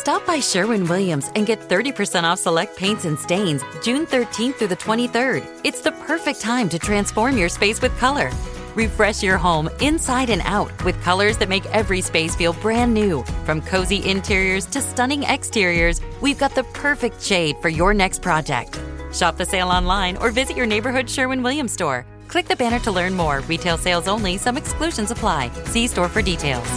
Stop by Sherwin-Williams and get 30% off select paints and stains June 13th through the 23rd. It's the perfect time to transform your space with color. Refresh your home inside and out with colors that make every space feel brand new. From cozy interiors to stunning exteriors, we've got the perfect shade for your next project. Shop the sale online or visit your neighborhood Sherwin-Williams store. Click the banner to learn more. Retail sales only. Some exclusions apply. See store for details.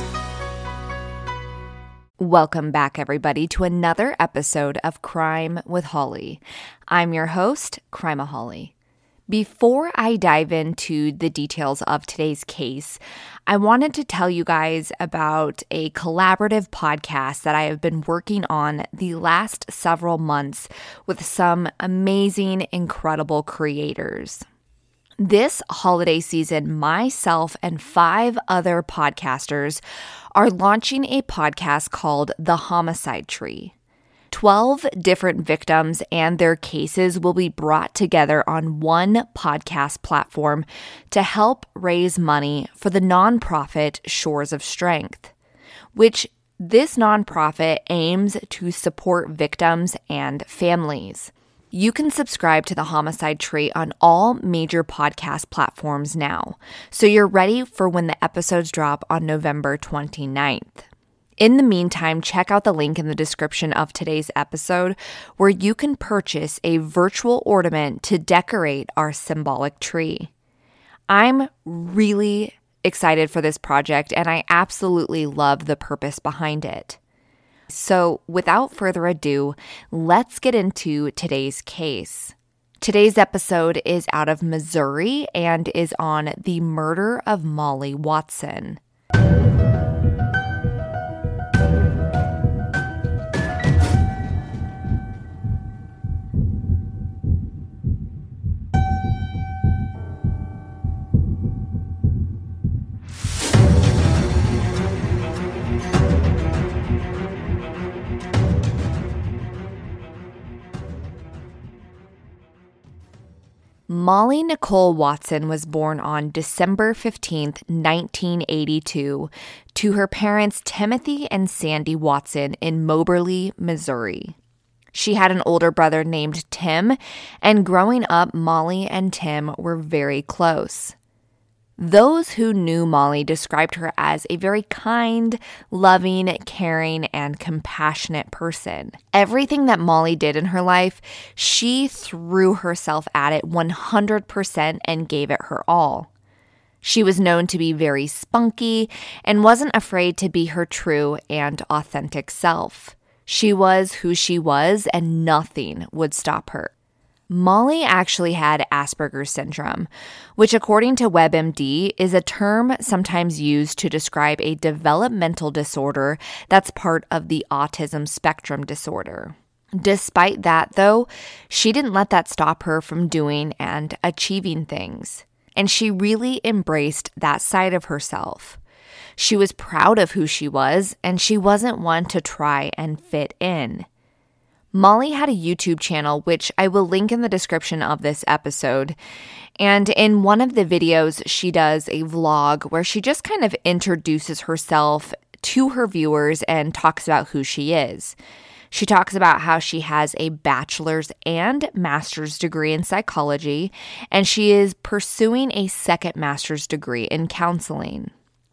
Welcome back, everybody, to another episode of Crime with Holly. I'm your host, Crimeaholic. Before I dive into the details of today's case, I wanted to tell you guys about a collaborative podcast that I have been working on the last several months with some amazing, incredible creators. This holiday season, myself and 5 other podcasters are launching a podcast called The Homicide Tree. 12 different victims and their cases will be brought together on one podcast platform to help raise money for the nonprofit Shores of Strength, which this nonprofit aims to support victims and families. You can subscribe to the Homicide Tree on all major podcast platforms now, so you're ready for when the episodes drop on November 29th. In the meantime, check out the link in the description of today's episode where you can purchase a virtual ornament to decorate our symbolic tree. I'm really excited for this project and I absolutely love the purpose behind it. So without further ado, let's get into today's case. Today's episode is out of Missouri and is on the murder of Molly Watson. Molly Nicole Watson was born on December 15th, 1982, to her parents Timothy and Sandy Watson in Moberly, Missouri. She had an older brother named Tim, and growing up, Molly and Tim were very close. Those who knew Molly described her as a very kind, loving, caring, and compassionate person. Everything that Molly did in her life, she threw herself at it 100% and gave it her all. She was known to be very spunky and wasn't afraid to be her true and authentic self. She was who she was, and nothing would stop her. Molly actually had Asperger's syndrome, which according to WebMD is a term sometimes used to describe a developmental disorder that's part of the autism spectrum disorder. Despite that, though, she didn't let that stop her from doing and achieving things. And she really embraced that side of herself. She was proud of who she was, and she wasn't one to try and fit in. Molly had a YouTube channel, which I will link in the description of this episode. And in one of the videos, she does a vlog where she just kind of introduces herself to her viewers and talks about who she is. She talks about how she has a bachelor's and master's degree in psychology, and she is pursuing a second master's degree in counseling.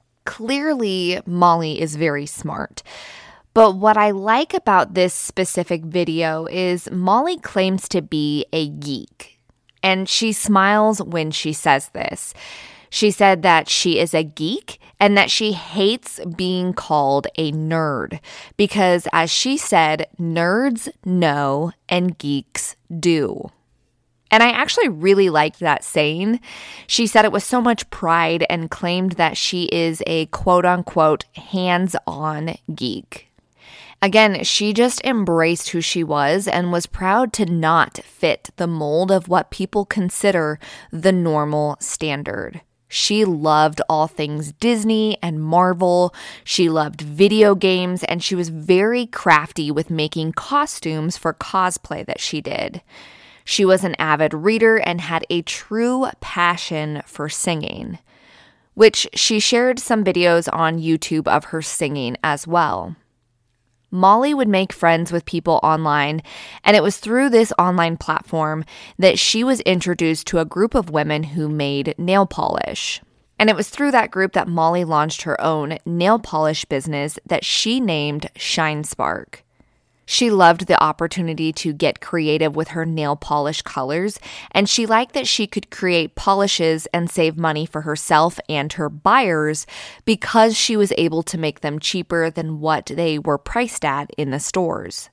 Clearly, Molly is very smart. But what I like about this specific video is Molly claims to be a geek. And she smiles when she says this. She said that she is a geek and that she hates being called a nerd because, as she said, nerds know and geeks do. And I actually really liked that saying. She said it with so much pride and claimed that she is a quote-unquote hands-on geek. Again, she just embraced who she was and was proud to not fit the mold of what people consider the normal standard. She loved all things Disney and Marvel. She loved video games, and she was very crafty with making costumes for cosplay that she did. She was an avid reader and had a true passion for singing, which she shared some videos on YouTube of her singing as well. Molly would make friends with people online, and it was through this online platform that she was introduced to a group of women who made nail polish. And it was through that group that Molly launched her own nail polish business that she named Shine Spark. She loved the opportunity to get creative with her nail polish colors, and she liked that she could create polishes and save money for herself and her buyers because she was able to make them cheaper than what they were priced at in the stores.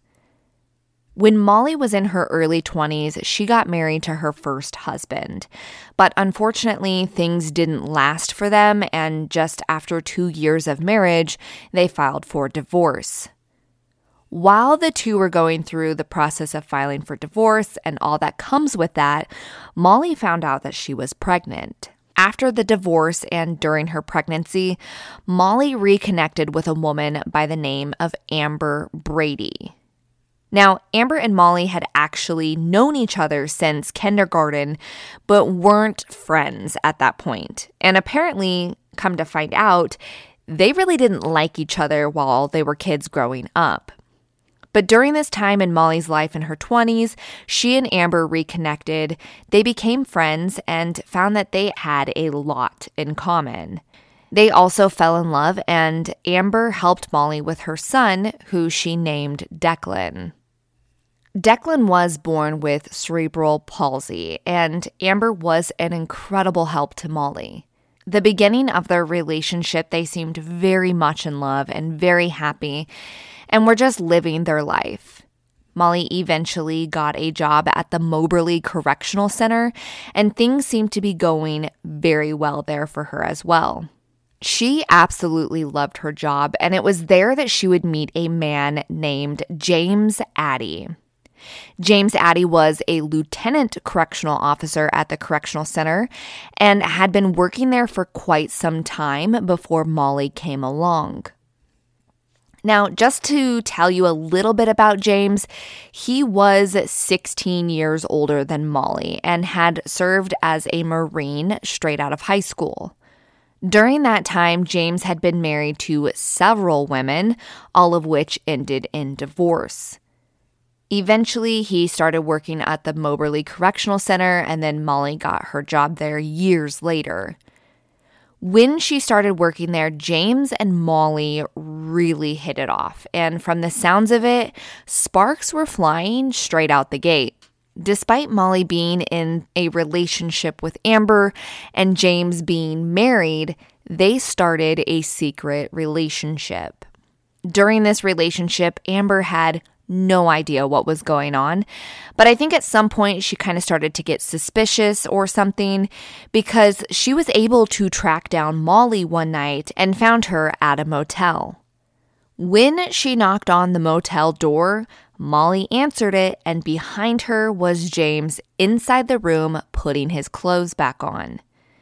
When Molly was in her early 20s, she got married to her first husband. But unfortunately, things didn't last for them, and just after 2 years of marriage, they filed for divorce. While the two were going through the process of filing for divorce and all that comes with that, Molly found out that she was pregnant. After the divorce and during her pregnancy, Molly reconnected with a woman by the name of Amber Brady. Now, Amber and Molly had actually known each other since kindergarten, but weren't friends at that point. And apparently, come to find out, they really didn't like each other while they were kids growing up. But during this time in Molly's life in her 20s, she and Amber reconnected. They became friends and found that they had a lot in common. They also fell in love, and Amber helped Molly with her son, who she named Declan. Declan was born with cerebral palsy, and Amber was an incredible help to Molly. The beginning of their relationship, they seemed very much in love and very happy, and were just living their life. Molly eventually got a job at the Moberly Correctional Center, and things seemed to be going very well there for her as well. She absolutely loved her job, and it was there that she would meet a man named James Addy. James Addy was a lieutenant correctional officer at the correctional center and had been working there for quite some time before Molly came along. Now, just to tell you a little bit about James, he was 16 years older than Molly and had served as a Marine straight out of high school. During that time, James had been married to several women, all of which ended in divorce. Eventually, he started working at the Moberly Correctional Center, and then Molly got her job there years later. When she started working there, James and Molly really hit it off, and from the sounds of it, sparks were flying straight out the gate. Despite Molly being in a relationship with Amber and James being married, they started a secret relationship. During this relationship, Amber had no idea what was going on, but I think at some point she kind of started to get suspicious or something because she was able to track down Molly one night and found her at a motel. When she knocked on the motel door, Molly answered it, and behind her was James inside the room putting his clothes back on.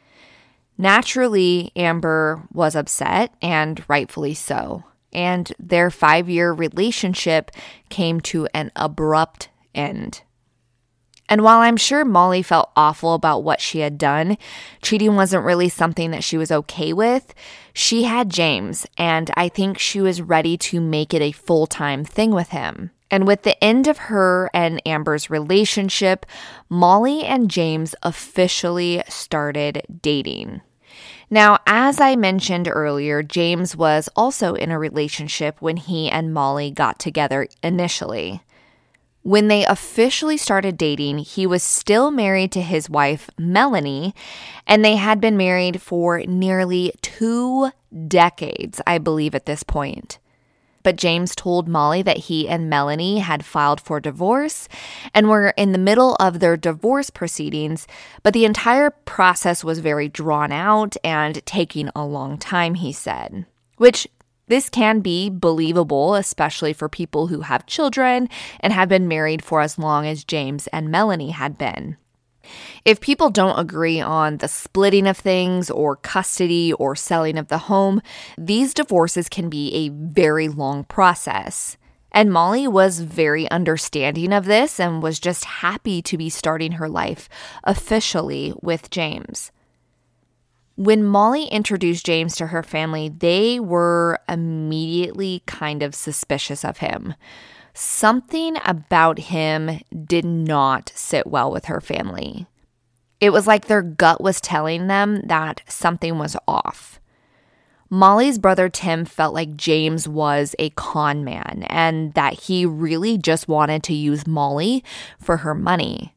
Naturally, Amber was upset, and rightfully so. And their 5-year relationship came to an abrupt end. And while I'm sure Molly felt awful about what she had done, cheating wasn't really something that she was okay with. She had James, and I think she was ready to make it a full-time thing with him. And with the end of her and Amber's relationship, Molly and James officially started dating. Now, as I mentioned earlier, James was also in a relationship when he and Molly got together initially. When they officially started dating, he was still married to his wife, Melanie, and they had been married for nearly 2 decades, I believe, at this point. But James told Molly that he and Melanie had filed for divorce and were in the middle of their divorce proceedings, but the entire process was very drawn out and taking a long time, he said. Which, this can be believable, especially for people who have children and have been married for as long as James and Melanie had been. If people don't agree on the splitting of things or custody or selling of the home, these divorces can be a very long process. And Molly was very understanding of this and was just happy to be starting her life officially with James. When Molly introduced James to her family, they were immediately kind of suspicious of him. Something about him did not sit well with her family. It was like their gut was telling them that something was off. Molly's brother Tim felt like James was a con man and that he really just wanted to use Molly for her money.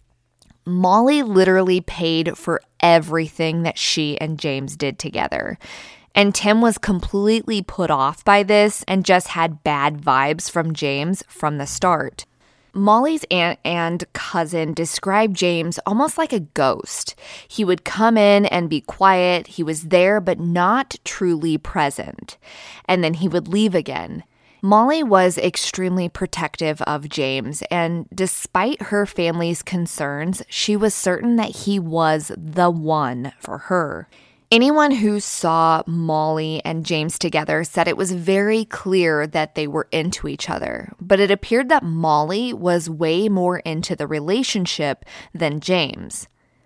Molly literally paid for everything that she and James did together. And Tim was completely put off by this and just had bad vibes from James from the start. Molly's aunt and cousin described James almost like a ghost. He would come in and be quiet. He was there, but not truly present. And then he would leave again. Molly was extremely protective of James, and despite her family's concerns, she was certain that he was the one for her. Anyone who saw Molly and James together said it was very clear that they were into each other, but it appeared that Molly was way more into the relationship than James.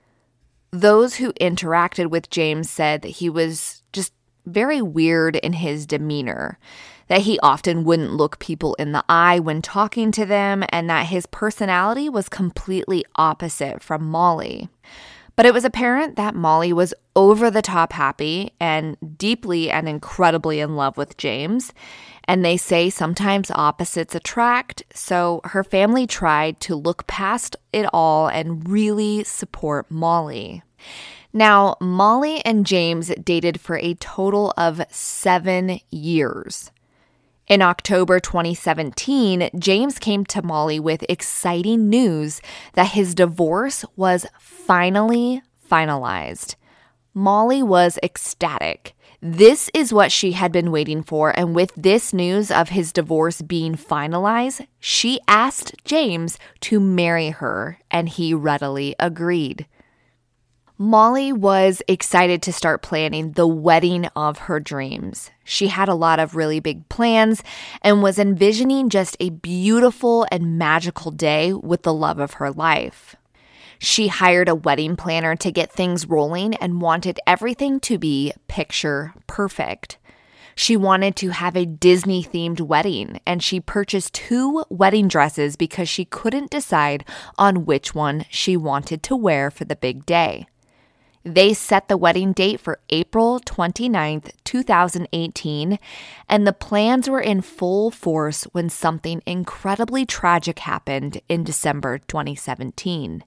Those who interacted with James said that he was just very weird in his demeanor, that he often wouldn't look people in the eye when talking to them, and that his personality was completely opposite from Molly. But it was apparent that Molly was over the top happy and deeply and incredibly in love with James. And they say sometimes opposites attract, so her family tried to look past it all and really support Molly. Now, Molly and James dated for a total of 7 years. In October 2017, James came to Molly with exciting news that his divorce was finally finalized. Molly was ecstatic. This is what she had been waiting for, and with this news of his divorce being finalized, she asked James to marry her, and he readily agreed. Molly was excited to start planning the wedding of her dreams. She had a lot of really big plans and was envisioning just a beautiful and magical day with the love of her life. She hired a wedding planner to get things rolling and wanted everything to be picture perfect. She wanted to have a Disney-themed wedding, and she purchased 2 wedding dresses because she couldn't decide on which one she wanted to wear for the big day. They set the wedding date for April 29th, 2018, and the plans were in full force when something incredibly tragic happened in December 2017.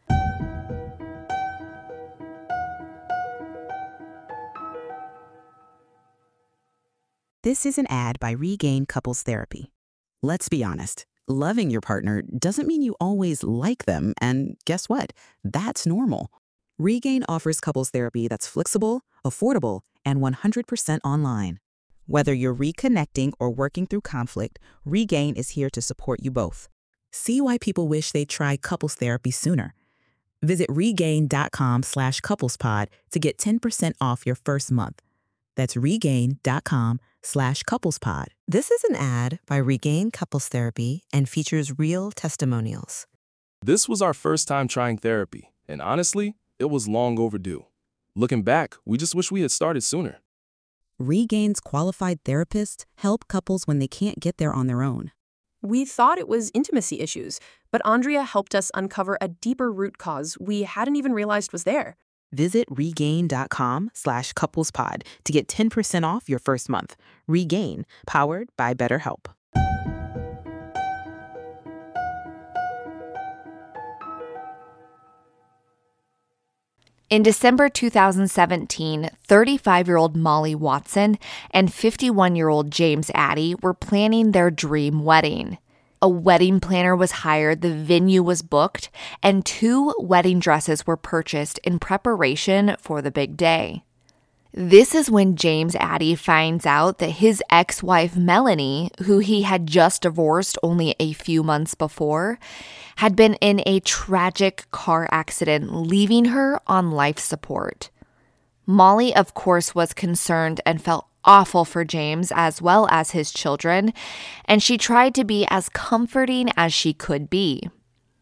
This is an ad by Regain Couples Therapy. Let's be honest, loving your partner doesn't mean you always like them, and guess what? That's normal. Regain offers couples therapy that's flexible, affordable, and 100% online. Whether you're reconnecting or working through conflict, Regain is here to support you both. See why people wish they'd try couples therapy sooner. Visit regain.com/couplespod to get 10% off your first month. That's regain.com/couplespod. This is an ad by Regain Couples Therapy and features real testimonials. This was our first time trying therapy, and honestly, it was long overdue. Looking back, we just wish we had started sooner. Regain's qualified therapists help couples when they can't get there on their own. We thought it was intimacy issues, but Andrea helped us uncover a deeper root cause we hadn't even realized was there. Visit regain.com/couplespod to get 10% off your first month. Regain, powered by BetterHelp. In December 2017, 35-year-old Molly Watson and 51-year-old James Addy were planning their dream wedding. A wedding planner was hired, the venue was booked, and 2 wedding dresses were purchased in preparation for the big day. This is when James Addy finds out that his ex-wife Melanie, who he had just divorced only a few months before, had been in a tragic car accident, leaving her on life support. Molly, of course, was concerned and felt awful for James as well as his children, and she tried to be as comforting as she could be.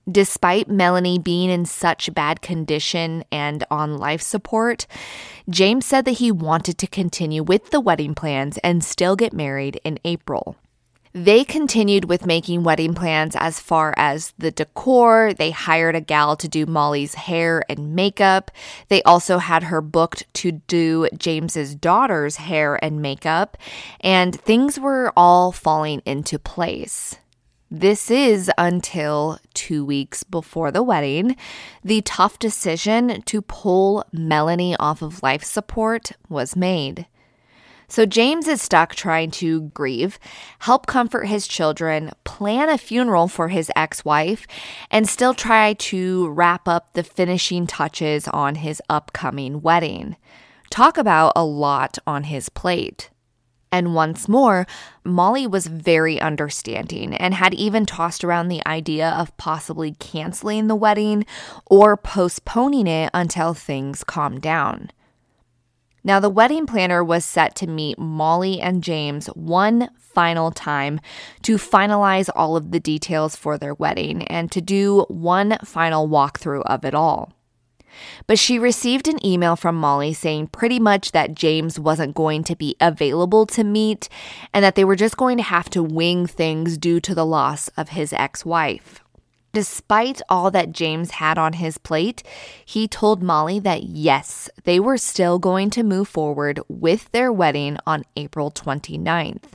Despite Melanie being in such bad condition and on life support, James said that he wanted to continue with the wedding plans and still get married in April. They continued with making wedding plans as far as the decor. They hired a gal to do Molly's hair and makeup. They also had her booked to do James's daughter's hair and makeup, and things were all falling into place. This is until 2 weeks before the wedding. The tough decision to pull Melanie off of life support was made. So James is stuck trying to grieve, help comfort his children, plan a funeral for his ex-wife, and still try to wrap up the finishing touches on his upcoming wedding. Talk about a lot on his plate. And once more, Molly was very understanding and had even tossed around the idea of possibly canceling the wedding or postponing it until things calmed down. Now, the wedding planner was set to meet Molly and James one final time to finalize all of the details for their wedding and to do one final walkthrough of it all. But she received an email from Molly saying pretty much that James wasn't going to be available to meet and that they were just going to have to wing things due to the loss of his ex-wife. Despite all that James had on his plate, he told Molly that yes, they were still going to move forward with their wedding on April 29th.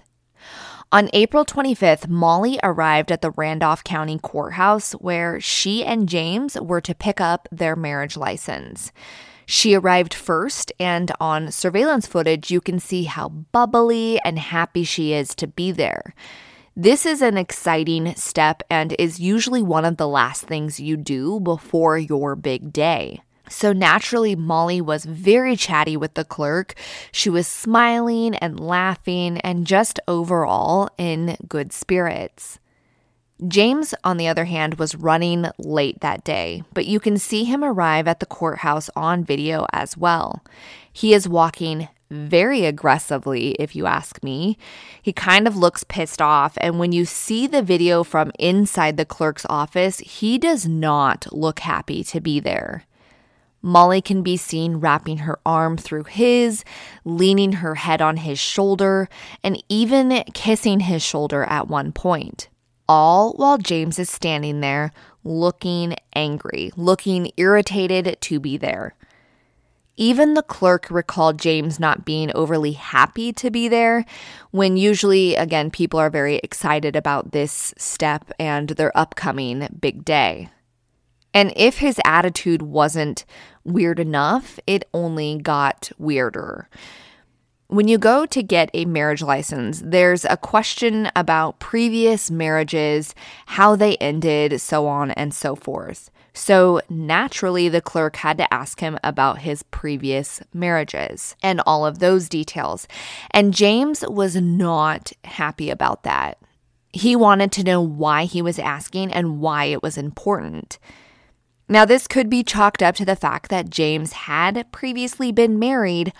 On April 25th, Molly arrived at the Randolph County Courthouse where she and James were to pick up their marriage license. She arrived first, and on surveillance footage, you can see how bubbly and happy she is to be there. This is an exciting step and is usually one of the last things you do before your big day. So naturally, Molly was very chatty with the clerk. She was smiling and laughing and just overall in good spirits. James, on the other hand, was running late that day, but you can see him arrive at the courthouse on video as well. He is walking very aggressively, if you ask me. He kind of looks pissed off, and when you see the video from inside the clerk's office, he does not look happy to be there. Molly can be seen wrapping her arm through his, leaning her head on his shoulder, and even kissing his shoulder at one point. All while James is standing there looking angry, looking irritated to be there. Even the clerk recalled James not being overly happy to be there, when usually, again, people are very excited about this step and their upcoming big day. And if his attitude wasn't weird enough, it only got weirder. When you go to get a marriage license, there's a question about previous marriages, how they ended, so on and so forth. So naturally, the clerk had to ask him about his previous marriages and all of those details. And James was not happy about that. He wanted to know why he was asking and why it was important. Now, this could be chalked up to the fact that James had previously been married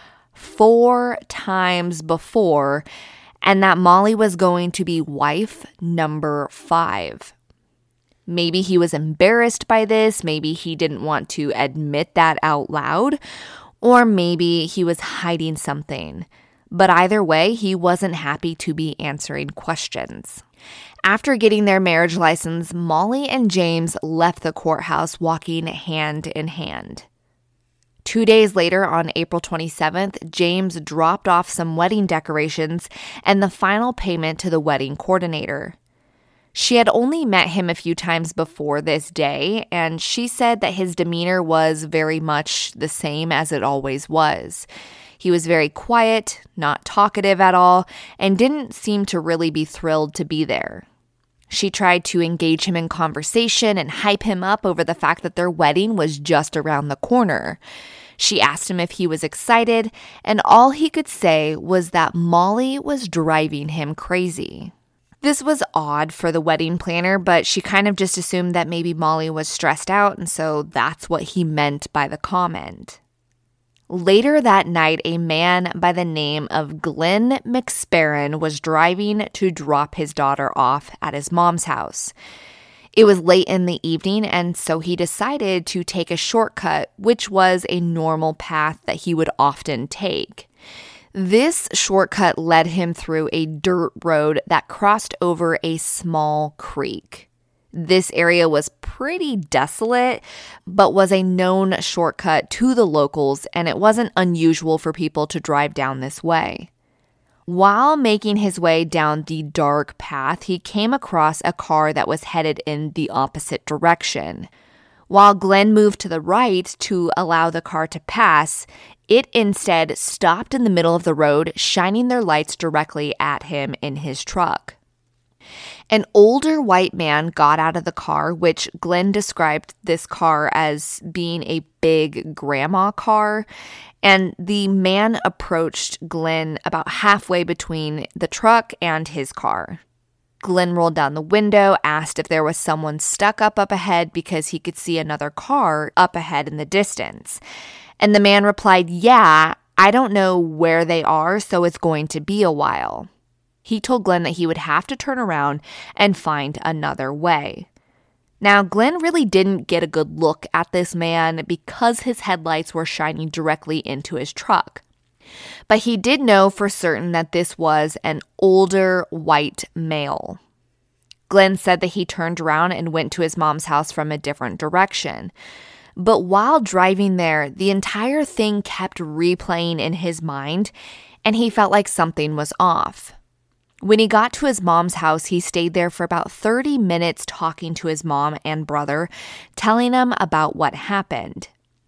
4 times before, and that Molly was going to be wife number 5. Maybe he was embarrassed by this, maybe he didn't want to admit that out loud, or maybe he was hiding something. But either way, he wasn't happy to be answering questions. After getting their marriage license, Molly and James left the courthouse walking hand in hand. 2 days later, on April 27th, James dropped off some wedding decorations and the final payment to the wedding coordinator. She had only met him a few times before this day, and she said that his demeanor was very much the same as it always was. He was very quiet, not talkative at all, and didn't seem to really be thrilled to be there. She tried to engage him in conversation and hype him up over the fact that their wedding was just around the corner. She asked him if he was excited, and all he could say was that Molly was driving him crazy. This was odd for the wedding planner, but she kind of just assumed that maybe Molly was stressed out, and so that's what he meant by the comment. Later that night, a man by the name of Glenn McSparron was driving to drop his daughter off at his mom's house. It was late in the evening, and so he decided to take a shortcut, which was a normal path that he would often take. This shortcut led him through a dirt road that crossed over a small creek. This area was pretty desolate, but was a known shortcut to the locals, and it wasn't unusual for people to drive down this way. While making his way down the dark path, he came across a car that was headed in the opposite direction. While Glenn moved to the right to allow the car to pass, it instead stopped in the middle of the road, shining their lights directly at him in his truck. An older white man got out of the car, which Glenn described this car as being a big grandma car, and the man approached Glenn about halfway between the truck and his car. Glenn rolled down the window, asked if there was someone stuck up ahead because he could see another car up ahead in the distance. And the man replied, "Yeah, I don't know where they are, so it's going to be a while." He told Glenn that he would have to turn around and find another way. Now, Glenn really didn't get a good look at this man because his headlights were shining directly into his truck. But he did know for certain that this was an older white male. Glenn said that he turned around and went to his mom's house from a different direction. But while driving there, the entire thing kept replaying in his mind, and he felt like something was off. When he got to his mom's house, he stayed there for about 30 minutes talking to his mom and brother, telling them about what happened.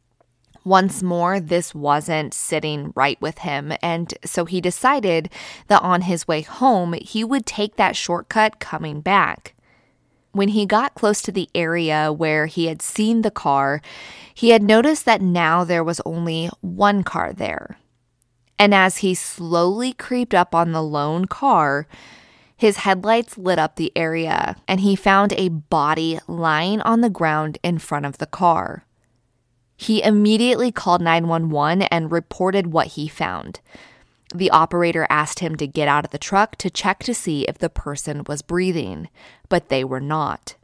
Once more, this wasn't sitting right with him, and so he decided that on his way home, he would take that shortcut coming back. When he got close to the area where he had seen the car, he had noticed that now there was only one car there. And as he slowly creeped up on the lone car, his headlights lit up the area, and he found a body lying on the ground in front of the car. He immediately called 911 and reported what he found. The operator asked him to get out of the truck to check to see if the person was breathing, but they were not.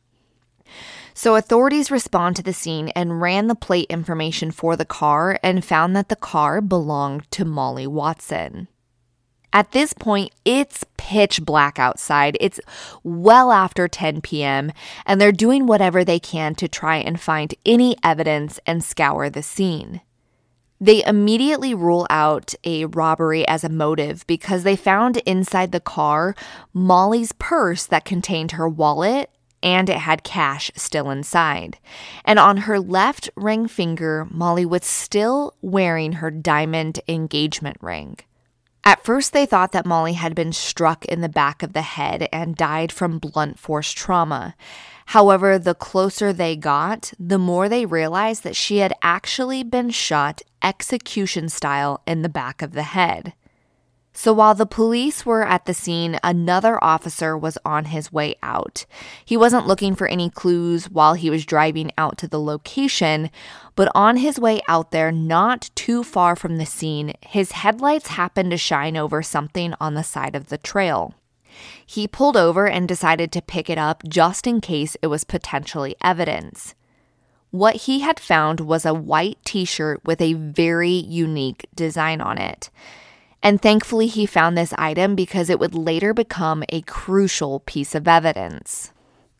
So authorities responded to the scene and ran the plate information for the car and found that the car belonged to Molly Watson. At this point, it's pitch black outside. It's well after 10 p.m., and they're doing whatever they can to try and find any evidence and scour the scene. They immediately rule out a robbery as a motive because they found inside the car Molly's purse that contained her wallet, and it had cash still inside. And on her left ring finger, Molly was still wearing her diamond engagement ring. At first, they thought that Molly had been struck in the back of the head and died from blunt force trauma. However, the closer they got, the more they realized that she had actually been shot execution style in the back of the head. So while the police were at the scene, another officer was on his way out. He wasn't looking for any clues while he was driving out to the location, but on his way out there, not too far from the scene, his headlights happened to shine over something on the side of the trail. He pulled over and decided to pick it up just in case it was potentially evidence. What he had found was a white t-shirt with a very unique design on it. And thankfully, he found this item because it would later become a crucial piece of evidence.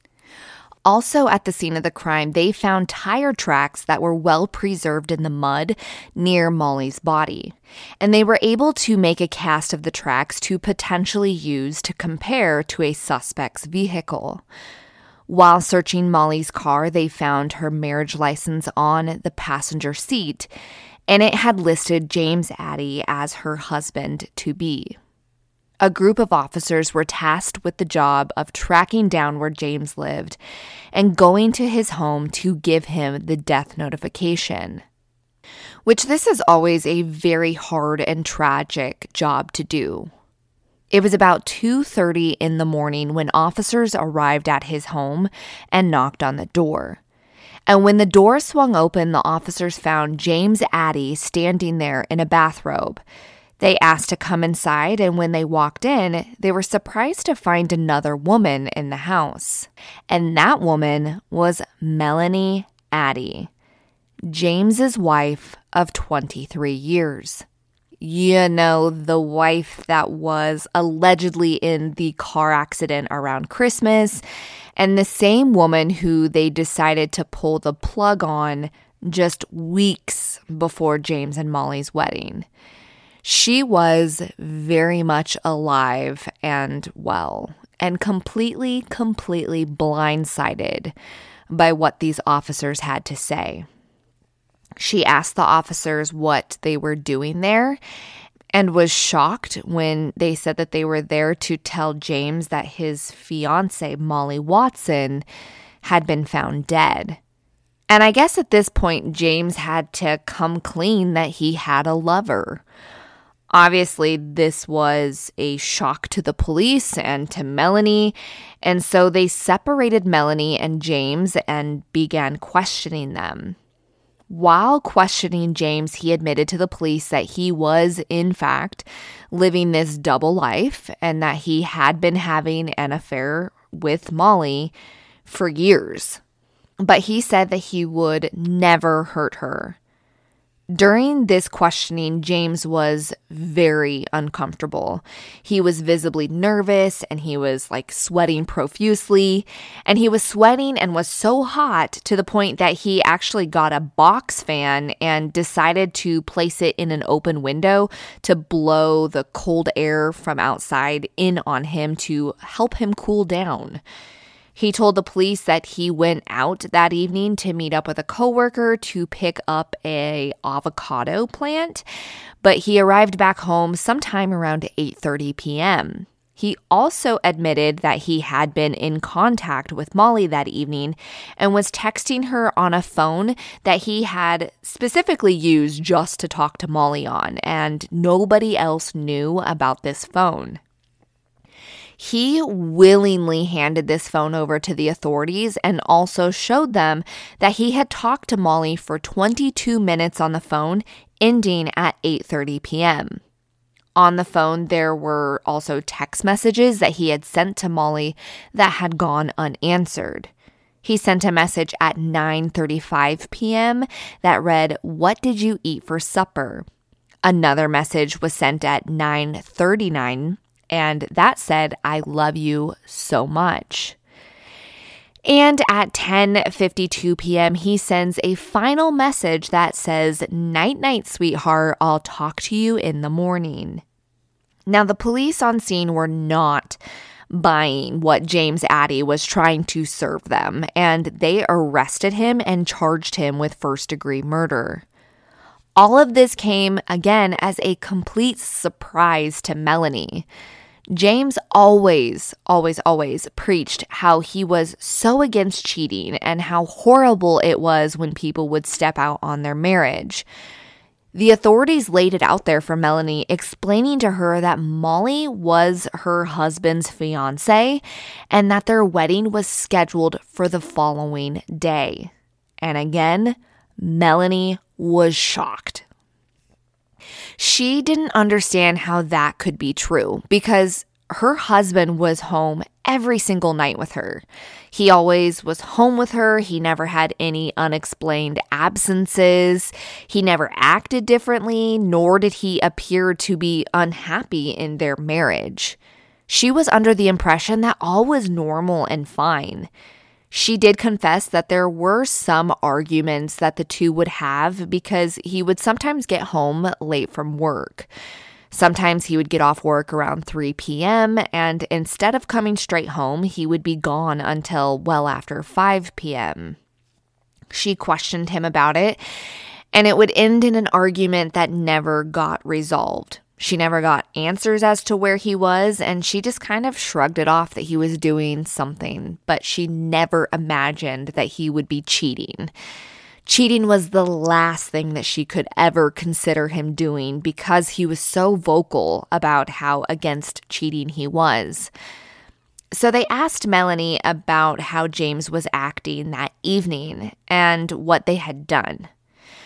Also at the scene of the crime, they found tire tracks that were well preserved in the mud near Molly's body. And they were able to make a cast of the tracks to potentially use to compare to a suspect's vehicle. While searching Molly's car, they found her marriage license on the passenger seat, and it had listed James Addy as her husband-to-be. A group of officers were tasked with the job of tracking down where James lived and going to his home to give him the death notification. Which this is always a very hard and tragic job to do. It was about 2:30 in the morning when officers arrived at his home and knocked on the door. And when the door swung open, the officers found James Addy standing there in a bathrobe. They asked to come inside, and when they walked in, they were surprised to find another woman in the house. And that woman was Melanie Addy, James's wife of 23 years. You know, the wife that was allegedly in the car accident around Christmas, and the same woman who they decided to pull the plug on just weeks before James and Molly's wedding. She was very much alive and well, and completely blindsided by what these officers had to say. She asked the officers what they were doing there and was shocked when they said that they were there to tell James that his fiancée, Molly Watson, had been found dead. And I guess at this point, James had to come clean that he had a lover. Obviously, this was a shock to the police and to Melanie, and so they separated Melanie and James and began questioning them. While questioning James, he admitted to the police that he was, in fact, living this double life and that he had been having an affair with Molly for years. But he said that he would never hurt her. During this questioning, James was very uncomfortable. He was visibly nervous and he was sweating profusely. And he was sweating and was so hot to the point that he actually got a box fan and decided to place it in an open window to blow the cold air from outside in on him to help him cool down. He told the police that he went out that evening to meet up with a coworker to pick up an avocado plant, but he arrived back home sometime around 8:30 p.m. He also admitted that he had been in contact with Molly that evening and was texting her on a phone that he had specifically used just to talk to Molly on, and nobody else knew about this phone. He willingly handed this phone over to the authorities and also showed them that he had talked to Molly for 22 minutes on the phone, ending at 8:30 p.m. On the phone, there were also text messages that he had sent to Molly that had gone unanswered. He sent a message at 9:35 p.m. that read, "What did you eat for supper?" Another message was sent at 9:39 and that said, "I love you so much." And at 10:52 p.m., he sends a final message that says, "Night-night, sweetheart, I'll talk to you in the morning." Now, the police on scene were not buying what James Addy was trying to serve them, and they arrested him and charged him with first-degree murder. All of this came, again, as a complete surprise to Melanie. James always preached how he was so against cheating and how horrible it was when people would step out on their marriage. The authorities laid it out there for Melanie, explaining to her that Molly was her husband's fiancée and that their wedding was scheduled for the following day. And again, Melanie was shocked. She didn't understand how that could be true because her husband was home every single night with her. He always was home with her. He never had any unexplained absences. He never acted differently, nor did he appear to be unhappy in their marriage. She was under the impression that all was normal and fine. She did confess that there were some arguments that the two would have because he would sometimes get home late from work. Sometimes he would get off work around 3 p.m. and instead of coming straight home, he would be gone until well after 5 p.m. She questioned him about it, and it would end in an argument that never got resolved. She never got answers as to where he was, and she just kind of shrugged it off that he was doing something, but she never imagined that he would be cheating. Cheating was the last thing that she could ever consider him doing because he was so vocal about how against cheating he was. So they asked Melanie about how James was acting that evening and what they had done.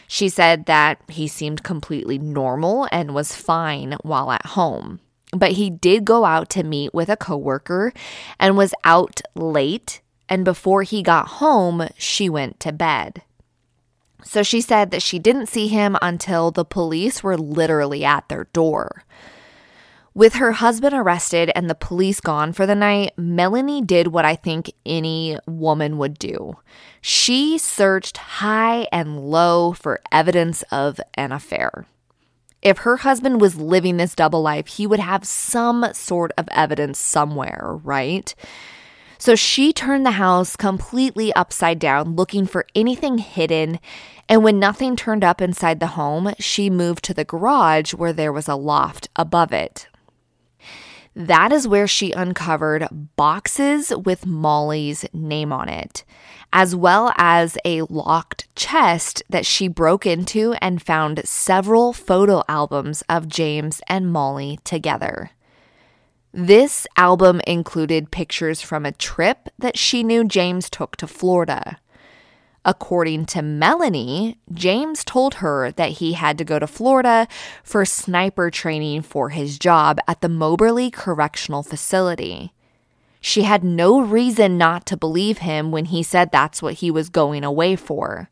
She said that he seemed completely normal and was fine while at home. But he did go out to meet with a coworker and was out late. And before he got home, she went to bed. So she said that she didn't see him until the police were literally at their door. With her husband arrested and the police gone for the night, Melanie did what I think any woman would do. She searched high and low for evidence of an affair. If her husband was living this double life, he would have some sort of evidence somewhere, right? So she turned the house completely upside down, looking for anything hidden. And when nothing turned up inside the home, she moved to the garage where there was a loft above it. That is where she uncovered boxes with Molly's name on it, as well as a locked chest that she broke into and found several photo albums of James and Molly together. This album included pictures from a trip that she knew James took to Florida. According to Melanie, James told her that he had to go to Florida for sniper training for his job at the Moberly Correctional Facility. She had no reason not to believe him when he said that's what he was going away for.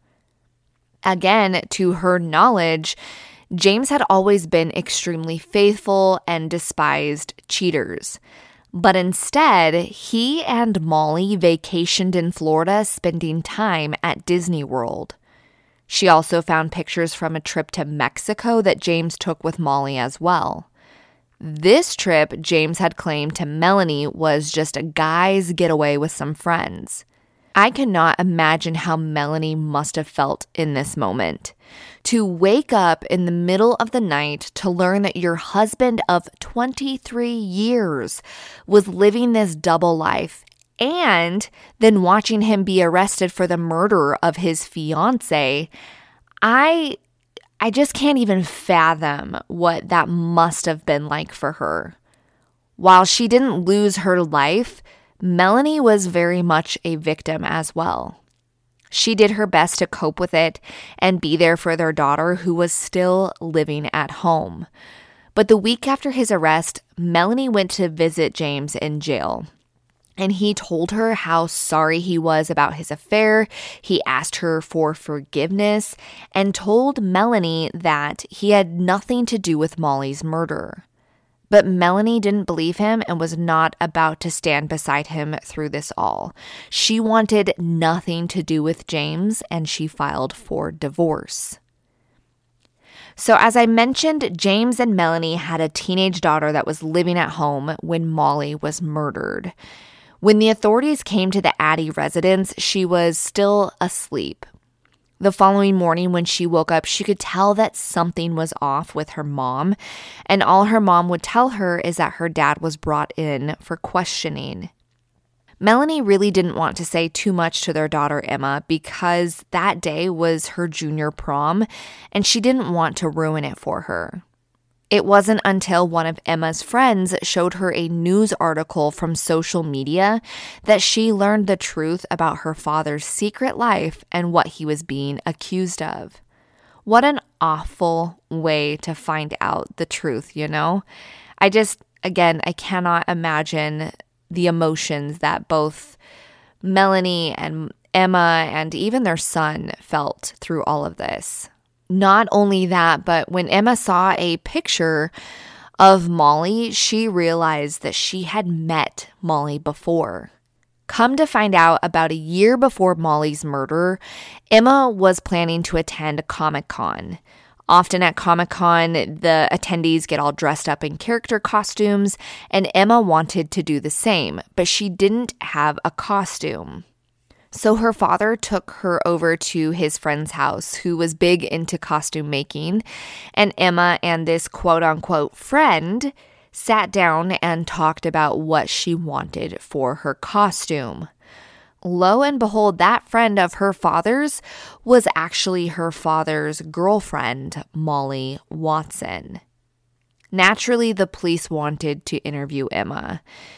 Again, to her knowledge, James had always been extremely faithful and despised cheaters. But instead, he and Molly vacationed in Florida, spending time at Disney World. She also found pictures from a trip to Mexico that James took with Molly as well. This trip, James had claimed to Melanie, was just a guy's getaway with some friends. I cannot imagine how Melanie must have felt in this moment. To wake up in the middle of the night to learn that your husband of 23 years was living this double life, and then watching him be arrested for the murder of his fiancée, I just can't even fathom what that must have been like for her. While she didn't lose her life, Melanie was very much a victim as well. She did her best to cope with it and be there for their daughter, who was still living at home. But the week after his arrest, Melanie went to visit James in jail. And he told her how sorry he was about his affair. He asked her for forgiveness and told Melanie that he had nothing to do with Molly's murder. But Melanie didn't believe him and was not about to stand beside him through this all. She wanted nothing to do with James, and she filed for divorce. So as I mentioned, James and Melanie had a teenage daughter that was living at home when Molly was murdered. When the authorities came to the Addy residence, she was still asleep. The following morning when she woke up, she could tell that something was off with her mom, and all her mom would tell her is that her dad was brought in for questioning. Melanie really didn't want to say too much to their daughter Emma because that day was her junior prom, and she didn't want to ruin it for her. It wasn't until one of Emma's friends showed her a news article from social media that she learned the truth about her father's secret life and what he was being accused of. What an awful way to find out the truth, you know? I cannot imagine the emotions that both Melanie and Emma and even their son felt through all of this. Not only that, but when Emma saw a picture of Molly, she realized that she had met Molly before. Come to find out, about a year before Molly's murder, Emma was planning to attend Comic-Con. Often at Comic-Con, the attendees get all dressed up in character costumes, and Emma wanted to do the same, but she didn't have a costume. So her father took her over to his friend's house, who was big into costume making, and Emma and this quote-unquote friend sat down and talked about what she wanted for her costume. Lo and behold, that friend of her father's was actually her father's girlfriend, Molly Watson. Naturally, the police wanted to interview Emma.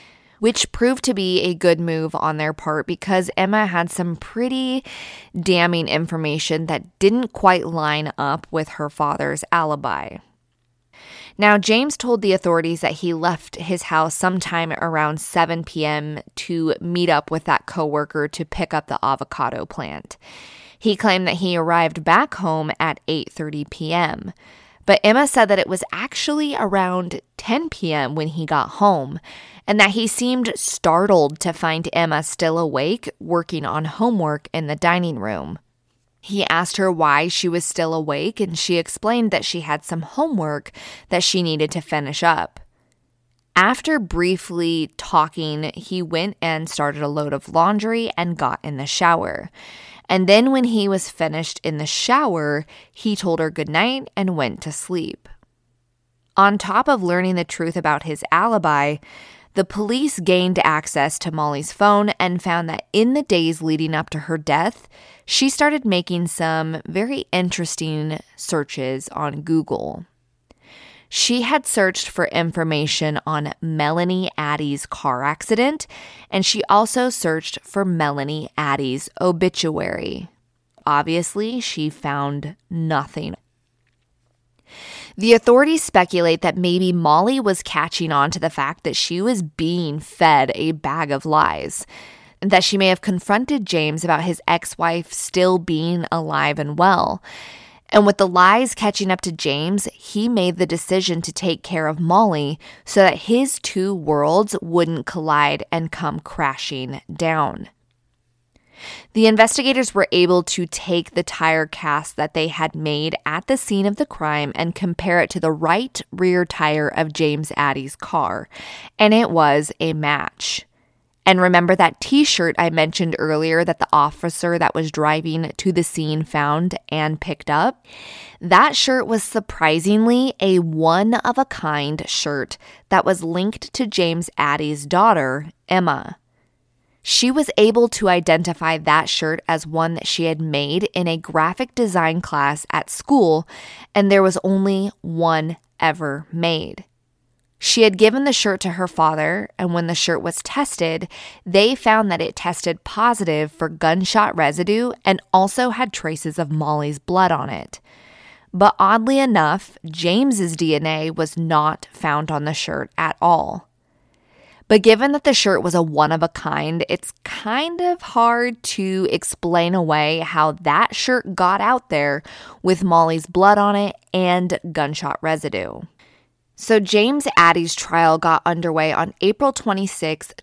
which proved to be a good move on their part because Emma had some pretty damning information that didn't quite line up with her father's alibi. Now, James told the authorities that he left his house sometime around 7 p.m. to meet up with that coworker to pick up the avocado plant. He claimed that he arrived back home at 8:30 p.m., but Emma said that it was actually around 10 p.m. when he got home, and that he seemed startled to find Emma still awake working on homework in the dining room. He asked her why she was still awake, and she explained that she had some homework that she needed to finish up. After briefly talking, he went and started a load of laundry and got in the shower. And then when he was finished in the shower, he told her goodnight and went to sleep. On top of learning the truth about his alibi, the police gained access to Molly's phone and found that in the days leading up to her death, she started making some very interesting searches on Google. She had searched for information on Melanie Addy's car accident, and she also searched for Melanie Addy's obituary. Obviously, she found nothing. The authorities speculate that maybe Molly was catching on to the fact that she was being fed a bag of lies, and that she may have confronted James about his ex-wife still being alive and well. And with the lies catching up to James, he made the decision to take care of Molly so that his two worlds wouldn't collide and come crashing down. The investigators were able to take the tire cast that they had made at the scene of the crime and compare it to the right rear tire of James Addy's car, and it was a match. And remember that t-shirt I mentioned earlier that the officer that was driving to the scene found and picked up? That shirt was surprisingly a one-of-a-kind shirt that was linked to James Addy's daughter, Emma. She was able to identify that shirt as one that she had made in a graphic design class at school, and there was only one ever made. She had given the shirt to her father, and when the shirt was tested, they found that it tested positive for gunshot residue and also had traces of Molly's blood on it. But oddly enough, James's DNA was not found on the shirt at all. But given that the shirt was a one-of-a-kind, it's kind of hard to explain away how that shirt got out there with Molly's blood on it and gunshot residue. So James Addy's trial got underway on April 26,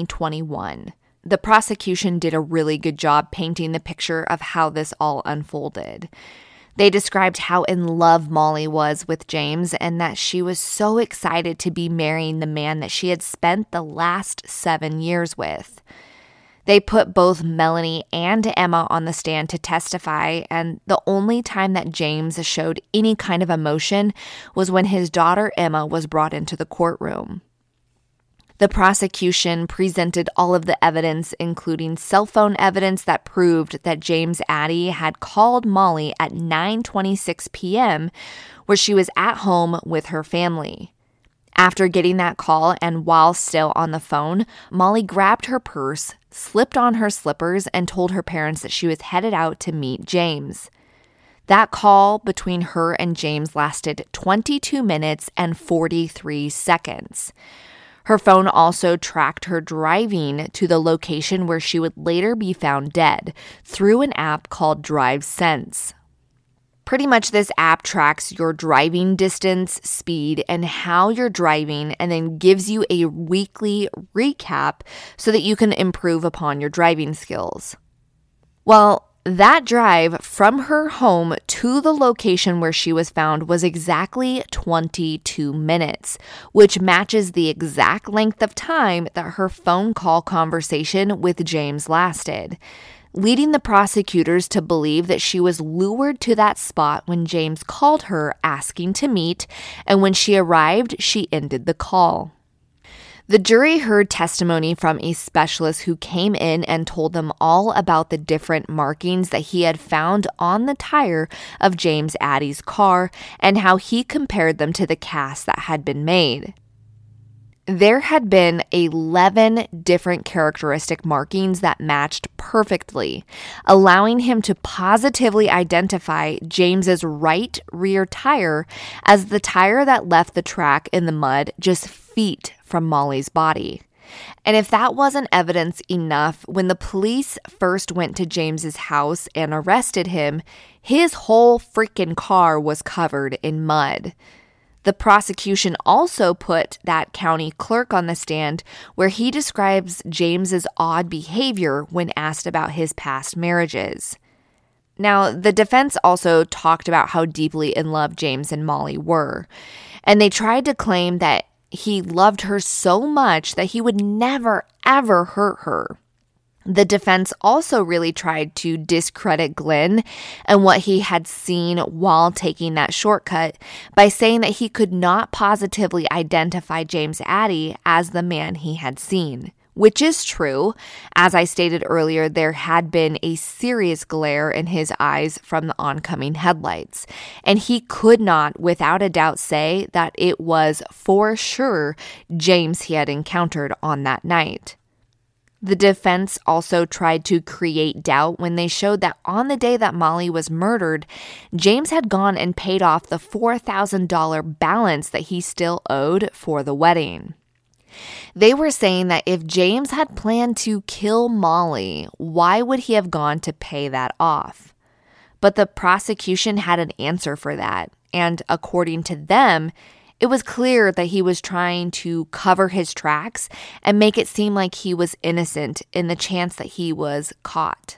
2021. The prosecution did a really good job painting the picture of how this all unfolded. They described how in love Molly was with James and that she was so excited to be marrying the man that she had spent the last 7 years with. They put both Melanie and Emma on the stand to testify, and the only time that James showed any kind of emotion was when his daughter Emma was brought into the courtroom. The prosecution presented all of the evidence, including cell phone evidence that proved that James Addy had called Molly at 9:26 p.m., where she was at home with her family. After getting that call and while still on the phone, Molly grabbed her purse, slipped on her slippers, and told her parents that she was headed out to meet James. That call between her and James lasted 22 minutes and 43 seconds. Her phone also tracked her driving to the location where she would later be found dead through an app called DriveSense. Pretty much this app tracks your driving distance, speed, and how you're driving, and then gives you a weekly recap so that you can improve upon your driving skills. Well, that drive from her home to the location where she was found was exactly 22 minutes, which matches the exact length of time that her phone call conversation with James lasted, leading the prosecutors to believe that she was lured to that spot when James called her asking to meet, and when she arrived, she ended the call. The jury heard testimony from a specialist who came in and told them all about the different markings that he had found on the tire of James Addy's car and how he compared them to the cast that had been made. There had been 11 different characteristic markings that matched perfectly, allowing him to positively identify James's right rear tire as the tire that left the track in the mud just feet from Molly's body. And if that wasn't evidence enough, when the police first went to James's house and arrested him, his whole freaking car was covered in mud. The prosecution also put that county clerk on the stand, where he describes James's odd behavior when asked about his past marriages. Now, the defense also talked about how deeply in love James and Molly were, and they tried to claim that he loved her so much that he would never, ever hurt her. The defense also really tried to discredit Glenn and what he had seen while taking that shortcut by saying that he could not positively identify James Addy as the man he had seen, which is true. As I stated earlier, there had been a serious glare in his eyes from the oncoming headlights, and he could not without a doubt say that it was for sure James he had encountered on that night. The defense also tried to create doubt when they showed that on the day that Molly was murdered, James had gone and paid off the $4,000 balance that he still owed for the wedding. They were saying that if James had planned to kill Molly, why would he have gone to pay that off? But the prosecution had an answer for that, and according to them, it was clear that he was trying to cover his tracks and make it seem like he was innocent in the chance that he was caught.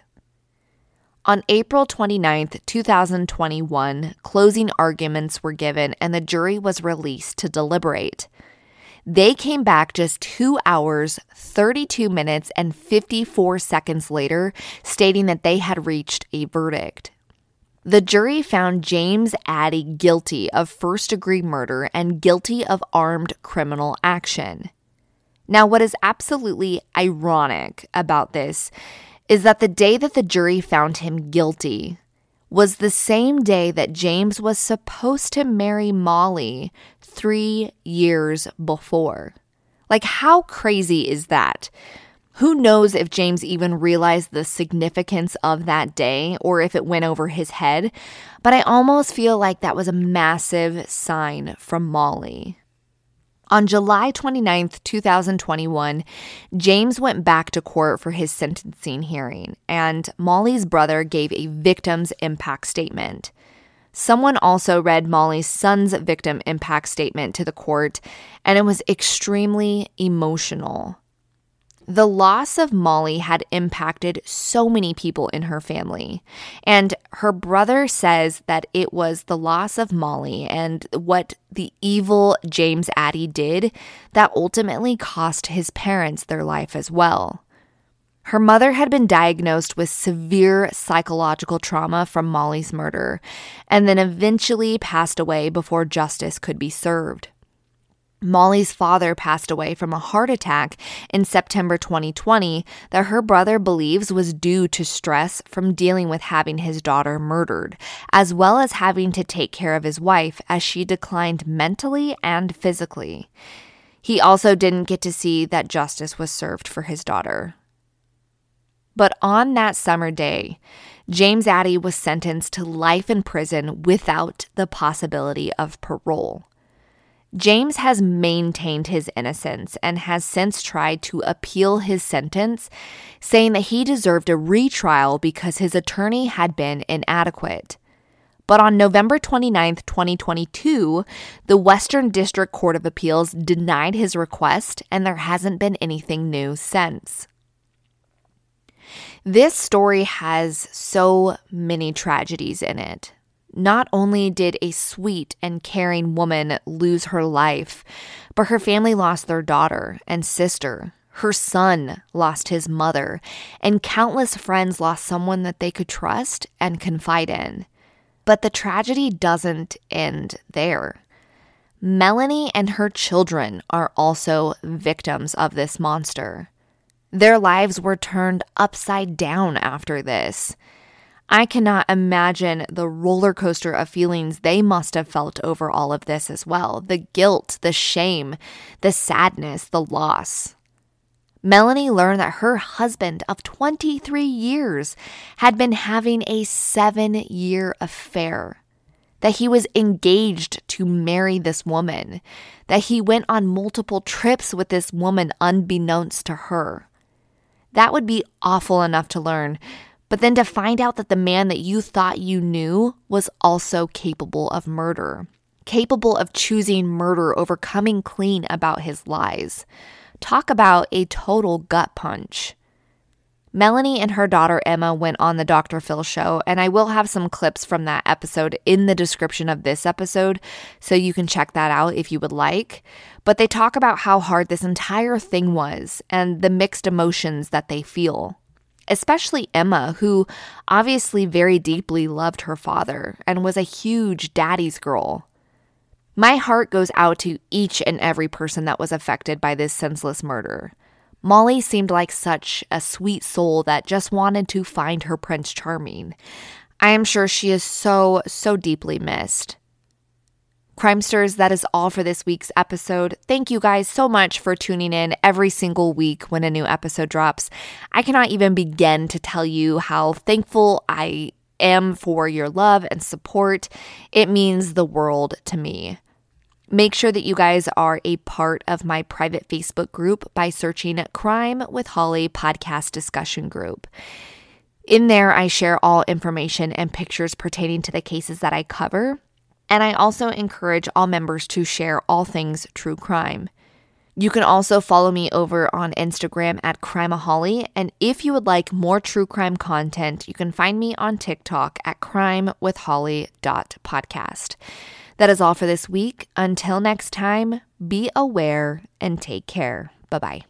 On April 29th, 2021, closing arguments were given and the jury was released to deliberate. They came back just 2 hours, 32 minutes, and 54 seconds later, stating that they had reached a verdict. The jury found James Addy guilty of first-degree murder and guilty of armed criminal action. Now, what is absolutely ironic about this is that the day that the jury found him guilty was the same day that James was supposed to marry Molly 3 years before. Like, how crazy is that? Who knows if James even realized the significance of that day or if it went over his head, but I almost feel like that was a massive sign from Molly. On July 29th, 2021, James went back to court for his sentencing hearing, and Molly's brother gave a victim's impact statement. Someone also read Molly's son's victim impact statement to the court, and it was extremely emotional. The loss of Molly had impacted so many people in her family, and her brother says that it was the loss of Molly and what the evil James Addy did that ultimately cost his parents their life as well. Her mother had been diagnosed with severe psychological trauma from Molly's murder, and then eventually passed away before justice could be served. Molly's father passed away from a heart attack in September 2020 that her brother believes was due to stress from dealing with having his daughter murdered, as well as having to take care of his wife as she declined mentally and physically. He also didn't get to see that justice was served for his daughter. But on that summer day, James Addy was sentenced to life in prison without the possibility of parole. James has maintained his innocence and has since tried to appeal his sentence, saying that he deserved a retrial because his attorney had been inadequate. But on November 29, 2022, the Western District Court of Appeals denied his request, and there hasn't been anything new since. This story has so many tragedies in it. Not only did a sweet and caring woman lose her life, but her family lost their daughter and sister. Her son lost his mother, and countless friends lost someone that they could trust and confide in. But the tragedy doesn't end there. Melanie and her children are also victims of this monster. Their lives were turned upside down after this. I cannot imagine the roller coaster of feelings they must have felt over all of this as well. The guilt, the shame, the sadness, the loss. Melanie learned that her husband of 23 years had been having a 7-year affair, that he was engaged to marry this woman, that he went on multiple trips with this woman unbeknownst to her. That would be awful enough to learn, but then to find out that the man that you thought you knew was also capable of murder, capable of choosing murder over coming clean about his lies. Talk about a total gut punch. Melanie and her daughter Emma went on the Dr. Phil show, and I will have some clips from that episode in the description of this episode, so you can check that out if you would like. But they talk about how hard this entire thing was and the mixed emotions that they feel. Especially Emma, who obviously very deeply loved her father and was a huge daddy's girl. My heart goes out to each and every person that was affected by this senseless murder. Molly seemed like such a sweet soul that just wanted to find her Prince Charming. I am sure she is so deeply missed. Crimesters, that is all for this week's episode. Thank you guys so much for tuning in every single week when a new episode drops. I cannot even begin to tell you how thankful I am for your love and support. It means the world to me. Make sure that you guys are a part of my private Facebook group by searching Crime with Holly Podcast Discussion Group. In there, I share all information and pictures pertaining to the cases that I cover. And I also encourage all members to share all things true crime. You can also follow me over on Instagram at Crimeaholic. And if you would like more true crime content, you can find me on TikTok at crimewithholly.podcast. That is all for this week. Until next time, be aware and take care. Bye-bye.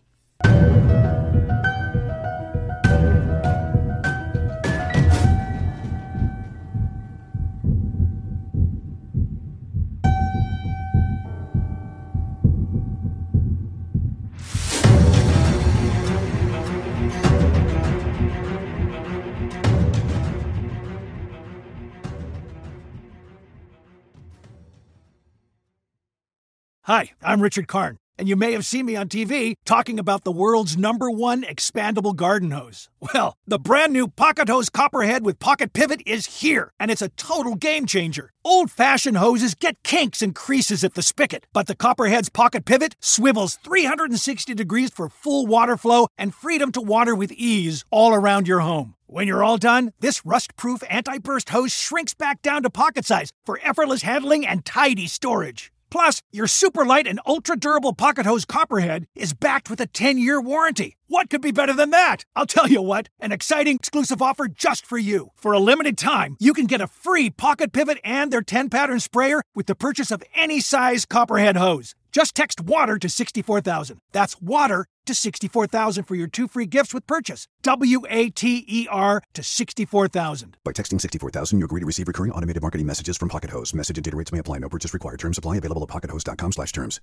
Hi, I'm Richard Karn, and you may have seen me on TV talking about the world's #1 expandable garden hose. Well, the brand new Pocket Hose Copperhead with Pocket Pivot is here, and it's a total game changer. Old-fashioned hoses get kinks and creases at the spigot, but the Copperhead's Pocket Pivot swivels 360 degrees for full water flow and freedom to water with ease all around your home. When you're all done, this rust-proof anti-burst hose shrinks back down to pocket size for effortless handling and tidy storage. Plus, your super light and ultra-durable Pocket Hose Copperhead is backed with a 10-year warranty. What could be better than that? I'll tell you what, an exciting exclusive offer just for you. For a limited time, you can get a free Pocket Pivot and their 10-pattern sprayer with the purchase of any size Copperhead hose. Just text WATER to 64,000. That's WATER to 64,000 for your 2 free gifts with purchase. WATER to 64,000. By texting 64,000, you agree to receive recurring automated marketing messages from Pocket Hose. Message and data rates may apply. No purchase required. Terms apply. Available at pockethose.com/terms.